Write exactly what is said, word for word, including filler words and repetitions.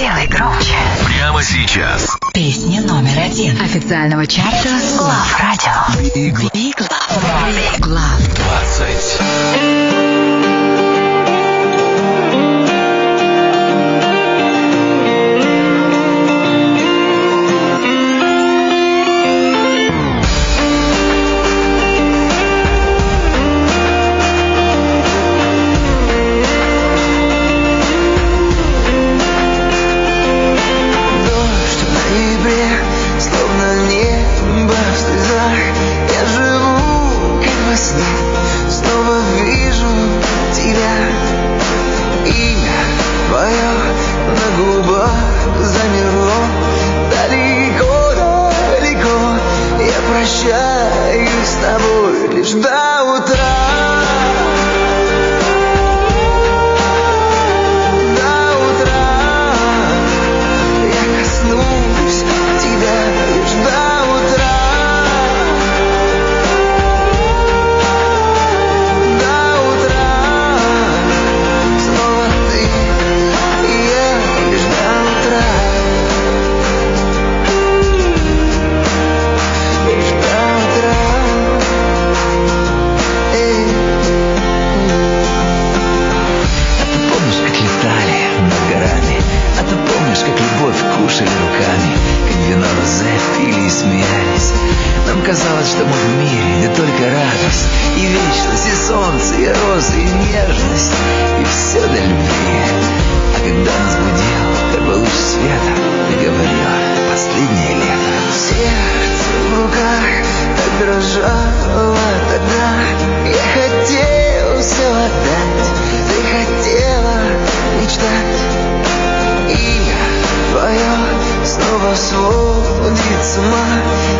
Сделай громче. Прямо сейчас. Песня номер один официального чарта Love Radio. Big Love. Big Love. двадцать. Прощаюсь с тобой лишь до утра. До утра я коснусь тебя лишь до утра. До утра снова ты и я лишь до утра. Кушали руками, как вино розе пили и смеялись. Нам казалось, что мы в мире, да только радость и вечность, и солнце, и розы, и нежность, и все для любви. А когда нас будил такой луч света, ты говорила: последнее лето. Сердце в руках так дрожало тогда. Я хотел все отдать, ты хотела мечтать. Имя твое снова сводит с ума.